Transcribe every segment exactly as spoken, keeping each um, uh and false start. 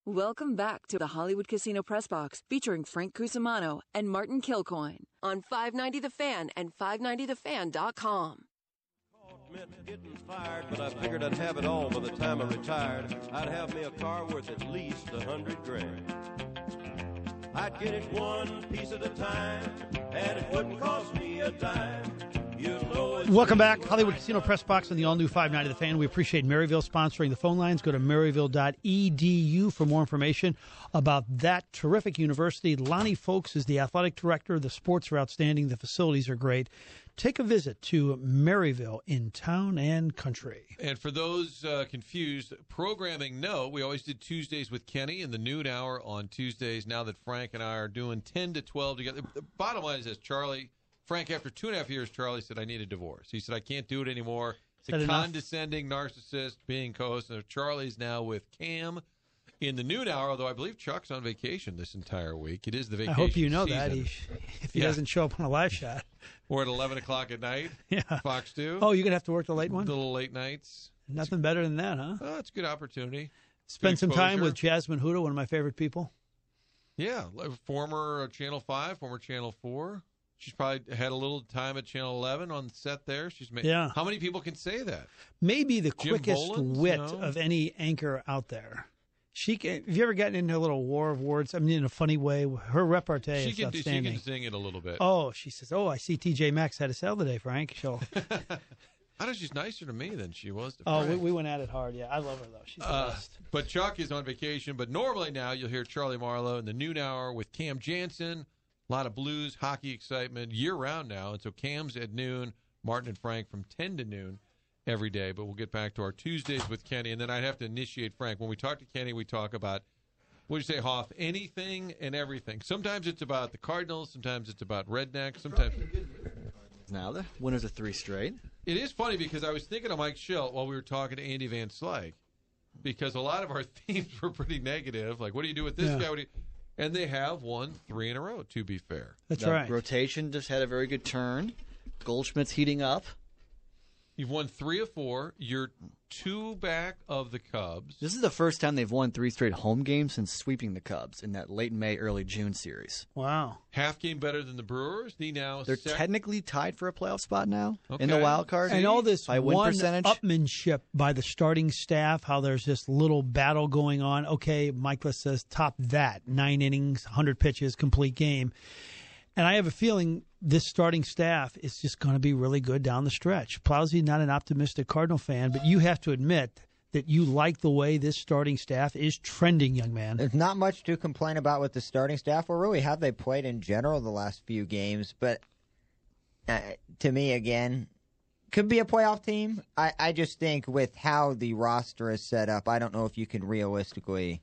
Welcome back to the Hollywood Casino Press Box featuring Frank Cusimano and Martin Kilcoyne on five ninety The Fan and five ninety the fan dot com. Getting fired, but I figured I'd have it all by the time I retired. I'd have me a car worth at least a hundred grand. I'd get it one piece at a time, and it wouldn't cost me a dime. You know it's Welcome back. Hollywood Casino Press Box on the all-new five ninety The Fan. We appreciate Maryville sponsoring the phone lines. Go to maryville dot e d u for more information about that terrific university. Lonnie Folks is the athletic director. The sports are outstanding. The facilities are great. Take a visit to Maryville in town and country. And for those uh, confused, programming, no. We always did Tuesdays with Kenny in the noon hour on Tuesdays. Now that Frank and I are doing ten to twelve together. The bottom line is this, Charlie... Frank, after two and a half years, Charlie said, I need a divorce. He said, I can't do it anymore. It's a condescending narcissist being co-host. And Charlie's now with Cam in the noon hour, although I believe Chuck's on vacation this entire week. It is the vacation I hope you know season. that. He, if he yeah. doesn't show up on a live shot. Or at eleven o'clock at night, yeah. Fox two. Oh, you're going to have to work the late one? The little late nights. Nothing better than that, huh? Oh, it's a good opportunity. Spend good some time exposure. with Jasmine Huda, one of my favorite people. Yeah, former Channel five, former Channel four. She's probably had a little time at Channel eleven on set there. She's made. Yeah. How many people can say that? Maybe the Jim quickest Boland's? wit No. of any anchor out there. She can, have you ever gotten into a little war of words? I mean, in a funny way. Her repartee She is can, she outstanding. can sing it a little bit. Oh, she says, oh, I see T J Maxx had a sale today, Frank. She'll, I know she's nicer to me than she was to oh, Frank. we, we went at it hard. Yeah, I love her, though. She's the Uh, best. but Chuck is on vacation. But normally now you'll hear Charlie Marlowe in the noon hour with Cam Jansen. A lot of blues, hockey excitement year-round now. And so Cam's at noon, Martin and Frank from ten to noon every day. But we'll get back to our Tuesdays with Kenny. And then I'd have to initiate Frank. When we talk to Kenny, we talk about, what do you say, Hoff? Anything and everything. Sometimes it's about the Cardinals. Sometimes it's about Redneck. Sometimes Now the winners of three straight. It is funny because I was thinking of Mike Schilt while we were talking to Andy Van Slyke, because a lot of our themes were pretty negative. Like, what do you do with this Yeah. guy? What do you... And they have won three in a row, to be fair. That's The right. Rotation just had a very good turn. Goldschmidt's heating up. You've won three of four. You're two back of the Cubs. This is the first time they've won three straight home games since sweeping the Cubs in that late May, early June series. Wow. Half game better than the Brewers. The now They're sec- technically tied for a playoff spot now in the Okay. wild card. And all this by win percentage. one-upmanship by the starting staff, how there's this little battle going on. Okay, Michaelis says top that. Nine innings, one hundred pitches, complete game. And I have a feeling this starting staff is just going to be really good down the stretch. Plowsy, not an optimistic Cardinal fan, but you have to admit that you like the way this starting staff is trending, young man. There's not much to complain about with the starting staff, or really how they played in general the last few games. But uh, to me, again, could be a playoff team. I, I just think with how the roster is set up, I don't know if you can realistically,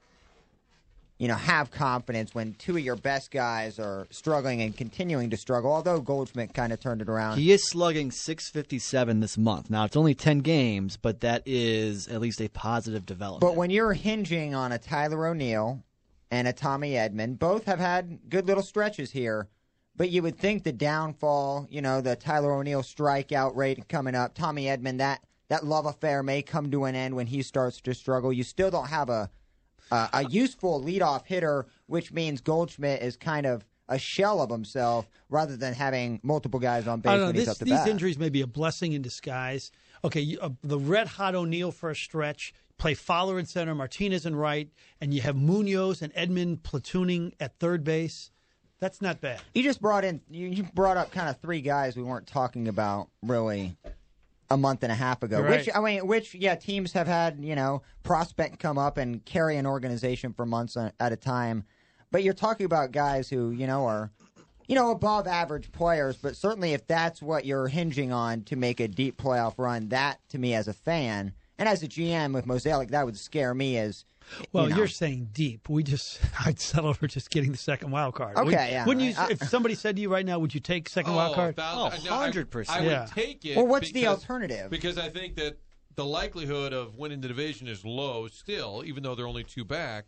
you know, have confidence when two of your best guys are struggling and continuing to struggle, although Goldschmidt kind of turned it around. He is slugging six fifty-seven this month. Now, it's only ten games, but that is at least a positive development. But when you're hinging on a Tyler O'Neill and a Tommy Edman, both have had good little stretches here. But you would think the downfall, you know, the Tyler O'Neill strikeout rate coming up, Tommy Edman, that, that love affair may come to an end when he starts to struggle. You still don't have a uh, a useful leadoff hitter, which means Goldschmidt is kind of a shell of himself rather than having multiple guys on base I don't know. when he's This, up to these bat. injuries may be a blessing in disguise. Okay, you, uh, the red-hot O'Neill for a stretch, play Fowler in center, Martinez in right, and you have Munoz and Edman platooning at third base. That's not bad. You just brought in, you you brought up kind of three guys we weren't talking about really a month and a half ago. Right. Which I mean, which yeah, teams have had, you know, prospect come up and carry an organization for months at a time. But you're talking about guys who, you know, are, you know, above average players. But certainly, if that's what you're hinging on to make a deep playoff run, that to me as a fan and as a G M with Mosaic, that would scare me as. Well, you know. you're saying deep. We just, I'd settle for just getting the second wild card. Okay, Would, yeah. Wouldn't you? I- if somebody said to you right now, would you take second wild card? a thousand- Oh, no, I- one hundred percent. I would Yeah. take it. Well, what's the because- alternative? Because I think that the likelihood of winning the division is low still, even though they're only two back.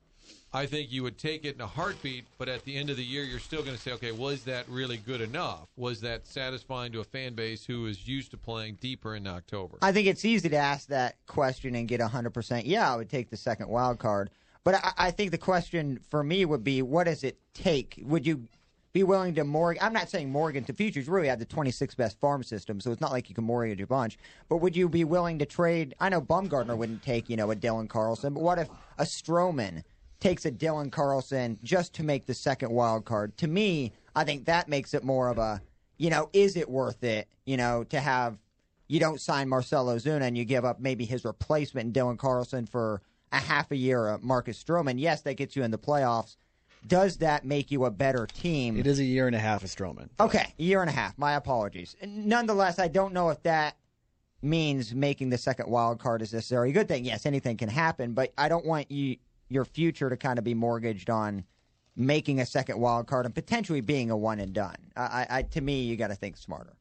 I think you would take it in a heartbeat, but at the end of the year, you're still going to say, okay, was that really good enough? Was that satisfying to a fan base who is used to playing deeper in October? I think it's easy to ask that question and get one hundred percent. Yeah, I would take the second wild card. But I, I think the question for me would be, what does it take? Would you be willing to mortgage? I'm not saying mortgage the futures. Really have the twenty-sixth best farm system, so it's not like you can mortgage a bunch. But would you be willing to trade? I know Bumgarner wouldn't take, you know, a Dylan Carlson, but what if a Stroman takes a Dylan Carlson just to make the second wild card? To me, I think that makes it more of a, you know, is it worth it, you know, to have, you don't sign Marcell Ozuna and you give up maybe his replacement in Dylan Carlson for a half a year of Marcus Stroman. Yes, that gets you in the playoffs. Does that make you a better team? It is a year and a half of Stroman. Okay, a year and a half. My apologies. Nonetheless, I don't know if that means making the second wild card is necessarily a good thing. Yes, anything can happen, but I don't want you your future to kind of be mortgaged on making a second wild card and potentially being a one and done. I, I to me, you got to think smarter.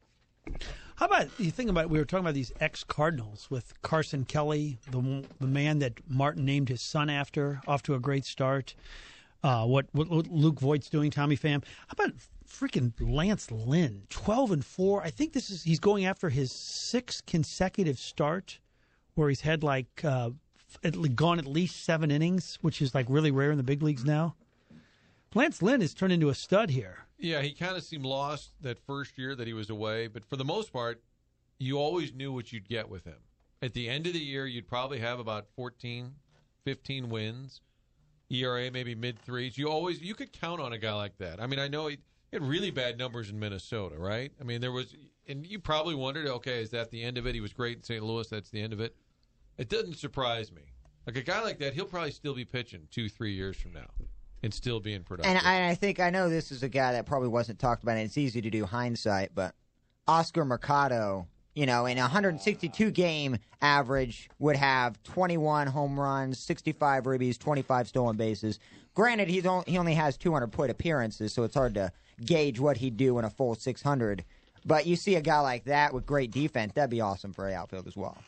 How about you think about, we were talking about these ex-Cardinals with Carson Kelly, the the man that Martin named his son after, off to a great start. Uh, what, what Luke Voigt's doing, Tommy Pham. How about freaking Lance Lynn, twelve and four? I think this is he's going after his sixth consecutive start, where he's had like uh, at, gone at least seven innings, which is like really rare in the big leagues now. Lance Lynn has turned into a stud here. Yeah, he kind of seemed lost that first year that he was away, but for the most part, you always knew what you'd get with him. At the end of the year, you'd probably have about fourteen, fifteen wins. E R A maybe mid threes. You always you could count on a guy like that. I mean, I know he had really bad numbers in Minnesota, right? I mean, there was, and you probably wondered, okay, is that the end of it? He was great in Saint Louis. That's the end of it. It doesn't surprise me. Like a guy like that, he'll probably still be pitching two, three years from now, and still being productive. And I, I think I know this is a guy that probably wasn't talked about, and it's easy to do hindsight, but Oscar Mercado, you know, in a one hundred sixty-two game average, would have twenty-one home runs, sixty-five ribbies, twenty-five stolen bases. Granted, he's only, he only has two hundred plate appearances, so it's hard to gauge what he'd do in a full six hundred. But you see a guy like that with great defense, that'd be awesome for the outfield as well.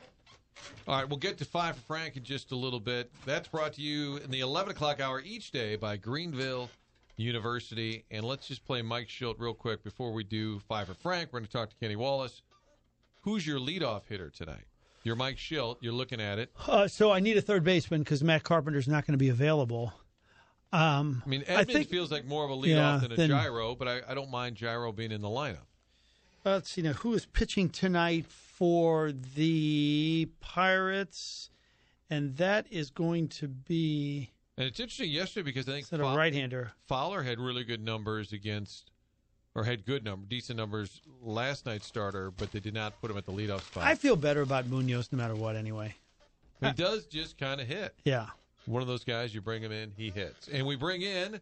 All right, we'll get to Five for Frank in just a little bit. That's brought to you in the eleven o'clock hour each day by Greenville University. And let's just play Mike Schilt real quick before we do Five for Frank. We're going to talk to Kenny Wallace. Who's your leadoff hitter tonight? You're Mike Schilt. You're looking at it. Uh, so I need a third baseman because Matt Carpenter's not going to be available. Um, I mean, Edmonds I think, feels like more of a leadoff yeah, than a then, gyro, but I, I don't mind gyro being in the lineup. Uh, let's see now. Who is pitching tonight for the Pirates? And that is going to be... And it's interesting yesterday because I think a right-hander. Fowler had really good numbers against... or had good number, decent numbers last night's starter, but they did not put him at the leadoff spot. I feel better about Munoz no matter what anyway. He does just kind of hit. Yeah. One of those guys, you bring him in, he hits. And we bring in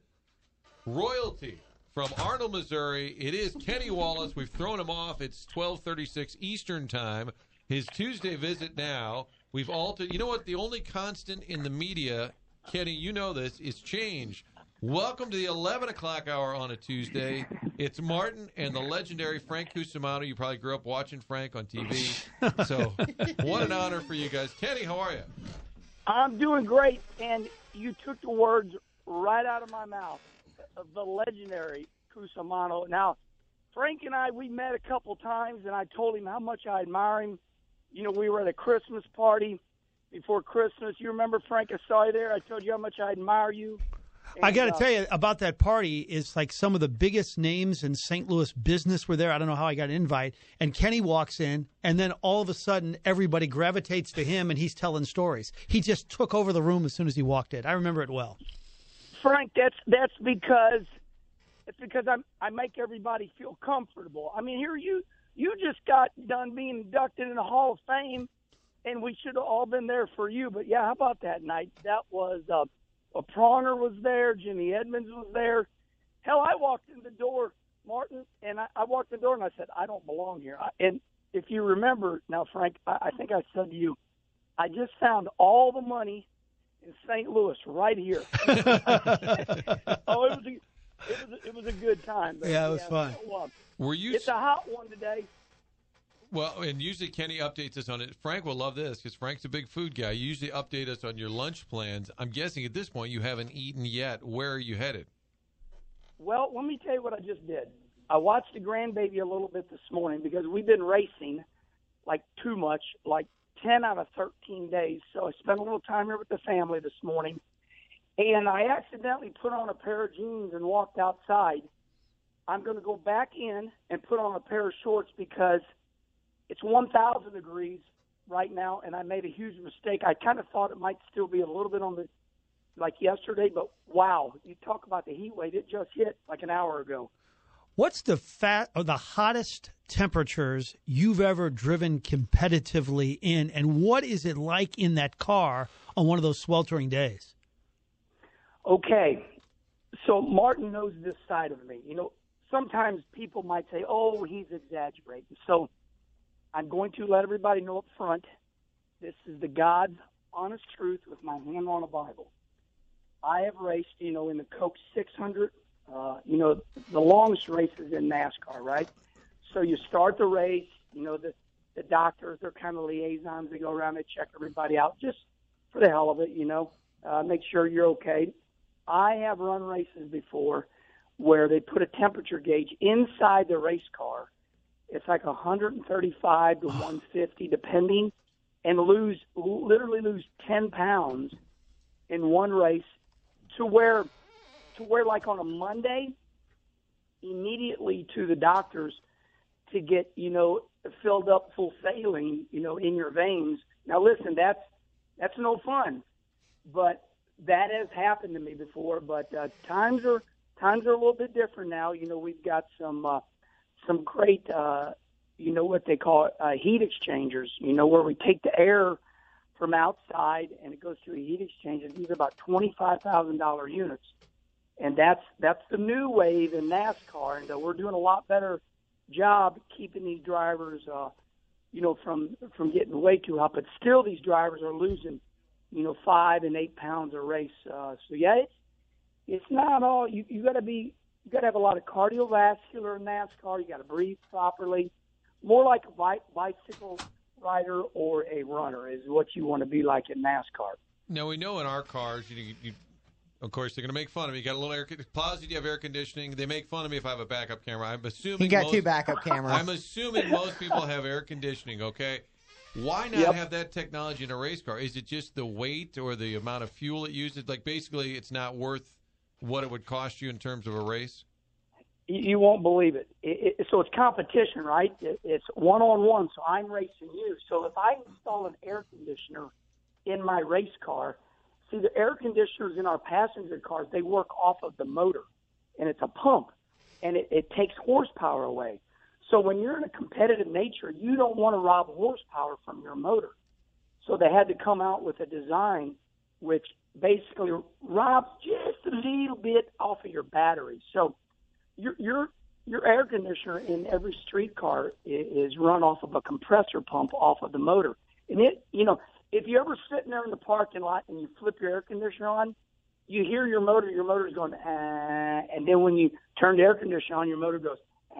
royalty from Arnold, Missouri. It is Kenny Wallace. We've thrown him off. It's twelve thirty-six Eastern Time. His Tuesday visit now. We've altered. You know what? The only constant in the media, Kenny, you know this, is change. Welcome to the eleven o'clock hour on a Tuesday. It's Martin and the legendary Frank Cusimano. You probably grew up watching Frank on T V. So what an honor for you guys. Kenny, how are you? I'm doing great, and you took the words right out of my mouth, of the legendary Cusimano. Now, Frank and I, we met a couple times, and I told him how much I admire him. You know, we were at a Christmas party before Christmas. You remember, Frank, I saw you there. I told you how much I admire you. And, I got to uh, tell you about that party is like some of the biggest names in Saint Louis business were there. I don't know how I got an invite. And Kenny walks in, and then all of a sudden, everybody gravitates to him, and he's telling stories. He just took over the room as soon as he walked in. I remember it well. Frank, that's that's because it's because I'm I make everybody feel comfortable. I mean, here you you just got done being inducted in the Hall of Fame, and we should have all been there for you. But yeah, how about that night? That was. Uh, A Pronger was there. Jimmy Edmonds was there. Hell, I walked in the door, Martin, and I, I walked in the door, and I said, I don't belong here. I, and if you remember now, Frank, I, I think I said to you, I just found all the money in Saint Louis right here. oh, it was, a, it, was a, it was a good time. But, yeah, it was yeah, fun. So, uh, Were you? It's a hot one today. Well, and usually Kenny updates us on it. Frank will love this because Frank's a big food guy. You usually update us on your lunch plans. I'm guessing at this point you haven't eaten yet. Where are you headed? Well, let me tell you what I just did. I watched the grandbaby a little bit this morning because we've been racing like too much, like ten out of thirteen days. So I spent a little time here with the family this morning. and I accidentally put on a pair of jeans and walked outside, I'm going to go back in and put on a pair of shorts because it's one thousand degrees right now, and I made a huge mistake. I kind of thought it might still be a little bit on the, like yesterday, but wow, you talk about the heat wave. It just hit like an hour ago. What's the fat or the hottest temperatures you've ever driven competitively in, and what is it like in that car on one of those sweltering days? Okay, so Martin knows this side of me. You know, sometimes people might say, oh, he's exaggerating. So I'm going to let everybody know up front, this is the God's honest truth with my hand on a Bible. I have raced, you know, in the Coke six hundred, uh, you know, the longest races in NASCAR, right? So you start the race, you know, the, the doctors, they're kind of liaisons. They go around, they check everybody out just for the hell of it, you know, uh, make sure you're okay. I have run races before where they put a temperature gauge inside the race car. It's like one thirty-five to one fifty, depending, and lose literally lose ten pounds in one race to where, to where like on a Monday, immediately to the doctors to get, you know, filled up full saline, you know, in your veins. Now, listen, that's that's no fun, but that has happened to me before. But uh, times are times are a little bit different now. You know, we've got some uh, some great, uh, you know, what they call uh, heat exchangers. You know, where we take the air from outside and it goes through a heat exchanger. These are about twenty-five thousand dollar units, and that's that's the new wave in NASCAR. And uh, we're doing a lot better job keeping these drivers, uh, you know, from from getting way too hot. But still, these drivers are losing, you know, five and eight pounds a race. Uh, so yeah, it's it's not all. You you got to be you got to have a lot of cardiovascular in NASCAR. You got to breathe properly. More like a bi- bicycle rider or a runner is what you want to be like in NASCAR. Now we know in our cars, you, you, you of course they're going to make fun of me. You got a little air. Plowsy, do you have air conditioning? They make fun of me if I have a backup camera. I'm assuming He got most, two backup cameras. I'm assuming most people have air conditioning. Okay. Why not Yep. have that technology in a race car? Is it just the weight or the amount of fuel it uses? Like, basically, it's not worth what it would cost you in terms of a race? You, you won't believe it. It, it. So it's competition, right? It, it's one-on-one, so I'm racing you. So if I install an air conditioner in my race car, see, the air conditioners in our passenger cars, they work off of the motor, and it's a pump, and it, it takes horsepower away. So when you're in a competitive nature, you don't want to rob horsepower from your motor. So they had to come out with a design which basically robs just a little bit off of your battery. So your your your air conditioner in every street car is, is run off of a compressor pump off of the motor. And it, you know, if you're ever sitting there in the parking lot and you flip your air conditioner on, you hear your motor, your motor's going, ah, and then when you turn the air conditioner on, your motor goes,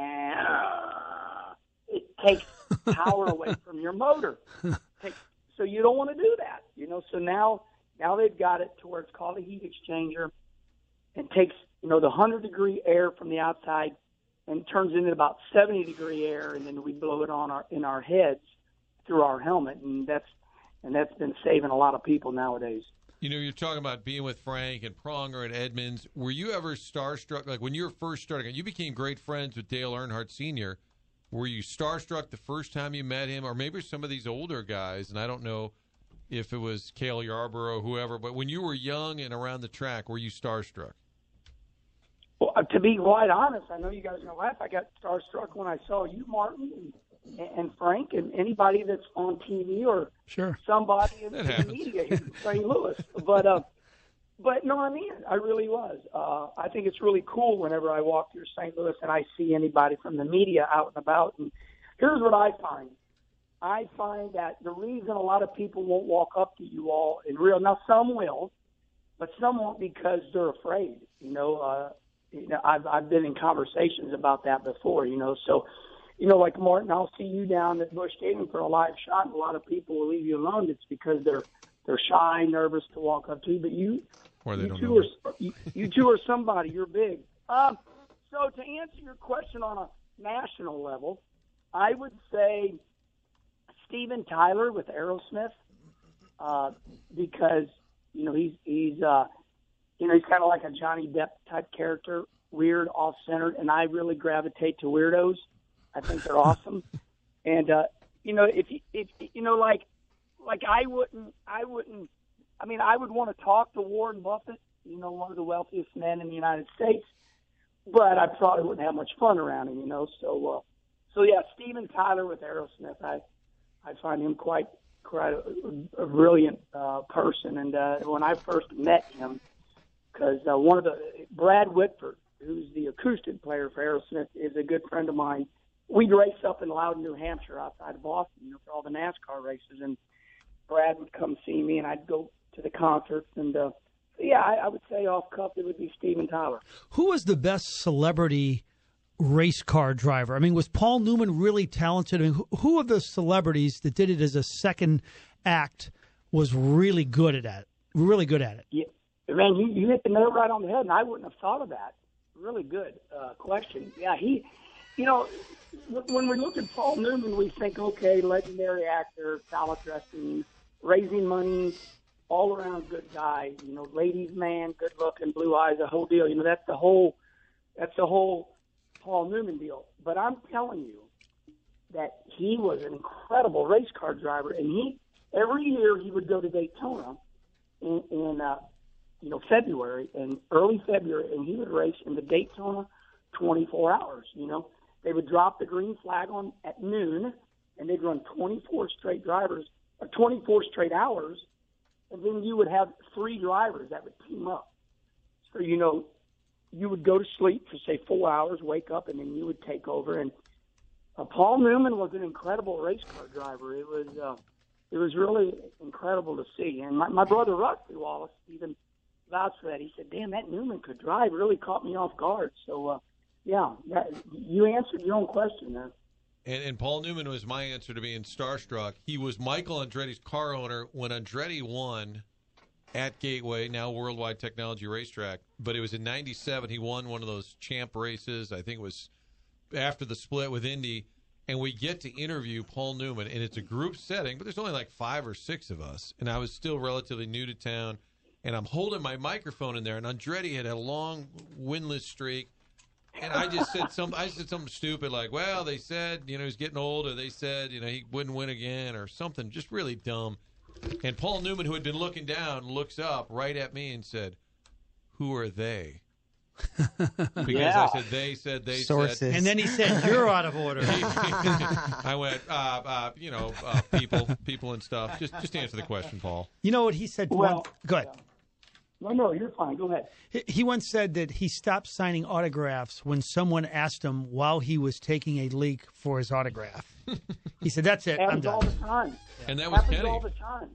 ah. It takes power away from your motor. Takes, so you don't want to do that, you know. So now, now they've got it to where it's called a heat exchanger. It takes, you know, the one hundred degree air from the outside and turns into about seventy degree air, and then we blow it on our in our heads through our helmet, and that's and that's been saving a lot of people nowadays. You know, you're talking about being with Frank and Pronger and Edmonds. Were you ever starstruck? Like, when you were first starting, you became great friends with Dale Earnhardt Senior Were you starstruck the first time you met him? Or maybe some of these older guys, and I don't know if it was Cale Yarborough or whoever, but when you were young and around the track, were you starstruck? Well, uh, to be quite honest, I know you guys are going to laugh. I got starstruck when I saw you, Martin, and, and Frank, and anybody that's on T V or Sure. somebody in That the happens. media here in Saint Louis. But, uh, but no, I mean, I really was. Uh, I think it's really cool whenever I walk through Saint Louis and I see anybody from the media out and about. And here's what I find. I find that the reason a lot of people won't walk up to you all in real, now some will, but some won't because they're afraid. You know, uh, you know, I've I've been in conversations about that before. You know, so you know, like Martin, I'll see you down at Busch Stadium for a live shot, and a lot of people will leave you alone. It's because they're they're shy, nervous to walk up to you. But you, Or they you don't two know. are you, you two are somebody. You're big. Um, so to answer your question on a national level, I would say Steven Tyler with Aerosmith, uh, because you know he's he's uh, you know, he's kind of like a Johnny Depp type character, weird, off-centered, and I really gravitate to weirdos. I think they're awesome. And, uh, you know, if, if, you know, like, like I wouldn't, I wouldn't, I mean, I would want to talk to Warren Buffett, you know, one of the wealthiest men in the United States, but I probably wouldn't have much fun around him, you know. So, uh, so yeah, Steven Tyler with Aerosmith, I, I find him quite, quite a, a brilliant uh, person. And uh, when I first met him, because uh, one of the Brad Whitford, who's the acoustic player for Aerosmith, is a good friend of mine. We'd race up in Loudon, New Hampshire, outside of Boston, you know, for all the NASCAR races, and Brad would come see me, and I'd go to the concerts. And uh, yeah, I, I would say off cuff it would be Steven Tyler. Who was the best celebrity race car driver? I mean, was Paul Newman really talented? I mean, who, who of the celebrities that did it as a second act was really good at it? Really good at it. Yeah, man, you, you hit the nail right on the head, and I wouldn't have thought of that. Really good uh, question. Yeah, he, you know, when we look at Paul Newman, we think, okay, legendary actor, salad dressing, raising money, all around good guy. You know, ladies' man, good looking, blue eyes, the whole deal. You know, that's the whole, that's the whole Paul Newman deal. But I'm telling you that he was an incredible race car driver, and he every year he would go to Daytona in, in uh, you know, February and early February, and he would race in the Daytona twenty-four hours. You know, they would drop the green flag on at noon, and they'd run twenty-four straight drivers, or twenty-four straight hours, and then you would have three drivers that would team up. So, you know, you would go to sleep for, say, four hours, wake up, and then you would take over. And uh, Paul Newman was an incredible race car driver. It was uh, it was really incredible to see. And my, my brother Rusty Wallace even vouched for that. He said, damn, that Newman could drive. It really caught me off guard. So, uh, yeah, that, you answered your own question there. And, and Paul Newman was my answer to being starstruck. He was Michael Andretti's car owner when Andretti won at Gateway, now Worldwide Technology Racetrack. But it was in ninety-seven. He won one of those champ races. I think it was after the split with Indy. And we get to interview Paul Newman, and it's a group setting, but there's only like five or six of us. And I was still relatively new to town. And I'm holding my microphone in there, and Andretti had a long winless streak. And I just said some, I said something stupid like, well, they said, you know, he's getting old, or they said, you know, he wouldn't win again, or something just really dumb. And Paul Newman, who had been looking down, looks up right at me and said, who are they? Because yeah. I said, they said, they Sources. said. And then he said, you're out of order. I went, uh, uh, you know, uh, people, people and stuff. Just, just answer the question, Paul. You know what he said? Well, one, go ahead. Yeah. No, no, you're fine. Go ahead. He- He once said that he stopped signing autographs when someone asked him while he was taking a leak for his autograph. He said, that's it, I'm Happens all the done. time. And that was Happens Kenny. all the time.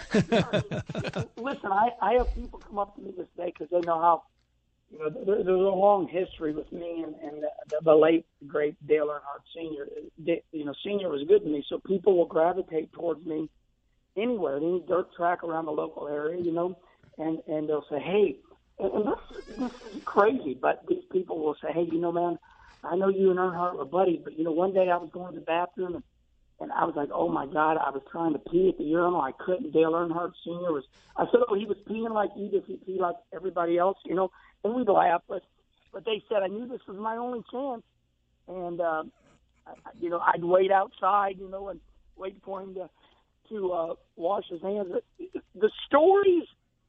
Listen, I, I have people come up to me this day because they know how, you know, there, there's a long history with me and, and the, the late, great Dale Earnhardt Senior Da- You know, Senior was good to me, so people will gravitate towards me anywhere, any dirt track around the local area, you know, and, and they'll say, hey, and, and this, this is crazy, but these people will say, hey, you know, man, I know you and Earnhardt were buddies, but, you know, one day I was going to the bathroom and And I was like, oh, my God, I was trying to pee at the urinal. I couldn't. Dale Earnhardt Senior was – I said, oh, he was peeing like you did. He peed like everybody else, you know. And we'd laugh. But, but they said I knew this was my only chance. And, uh, I, you know, I'd wait outside, you know, and wait for him to, to uh, wash his hands. The stories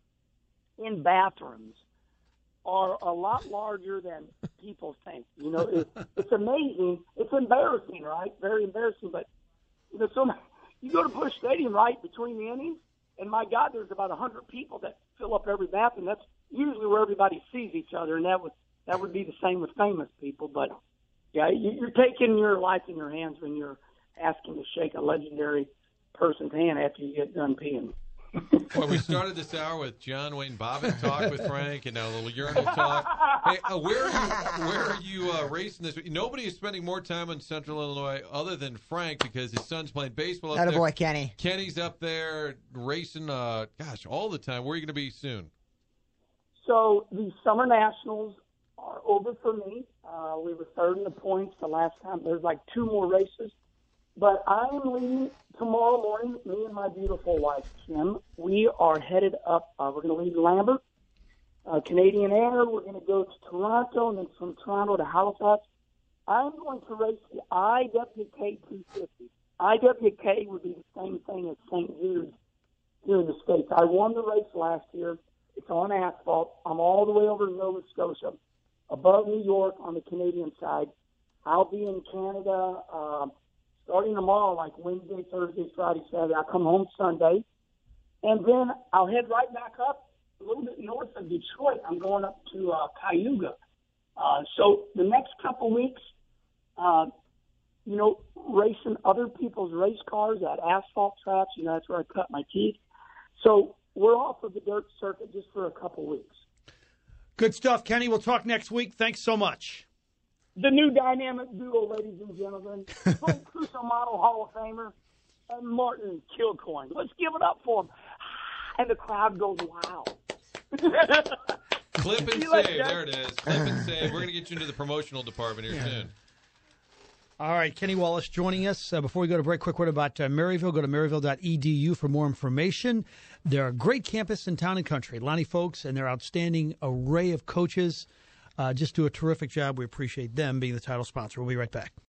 in bathrooms are a lot larger than people think. You know, it, it's amazing. It's embarrassing, right? Very embarrassing, but – You know, so you go to Busch Stadium, right, between the innings, and my God, there's about a hundred people that fill up every bathroom. That's usually where everybody sees each other, and that would that would be the same with famous people. But yeah, you, you're taking your life in your hands when you're asking to shake a legendary person's hand after you get done peeing. Well, we started this hour with John Wayne Bobbitt talk with Frank, and now a little urinal talk. Hey, uh, where are you, where are you uh, racing this week? Nobody is spending more time in Central Illinois other than Frank because his son's playing baseball up Atta there. boy, Kenny. Kenny's up there racing, uh, gosh, all the time. Where are you going to be soon? So the Summer Nationals are over for me. Uh, we were third in the points the last time. There's like two more races. But I am leaving tomorrow morning, me and my beautiful wife, Kim. We are headed up. Uh, we're going to leave Lambert uh, Canadian Air. We're going to go to Toronto, and then from Toronto to Halifax. I'm going to race the I W K two fifty. I W K would be the same thing as Saint Jude's here in the States. I won the race last year. It's on asphalt. I'm all the way over in Nova Scotia, above New York on the Canadian side. I'll be in Canada uh, starting tomorrow, like Wednesday, Thursday, Friday, Saturday. I'll come home Sunday. And then I'll head right back up a little bit north of Detroit. I'm going up to uh, Cayuga. Uh, so the next couple weeks, uh, you know, racing other people's race cars at asphalt tracks. You know, that's where I cut my teeth. So we're off of the dirt circuit just for a couple weeks. Good stuff, Kenny. We'll talk next week. Thanks so much. The new dynamic duo, ladies and gentlemen, Frank Cusimano, Hall of Famer, and Martin Kilcoyne. Let's give it up for him. And the crowd goes, wow. Clip and You save. like that? There it is. Clip and save. We're going to get you into the promotional department here soon. All right, Kenny Wallace joining us. Uh, before we go to break, quick word about uh, Maryville. Go to maryville dot e d u for more information. They're a great campus in town and country. Lonnie folks and their outstanding array of coaches uh, just do a terrific job. We appreciate them being the title sponsor. We'll be right back.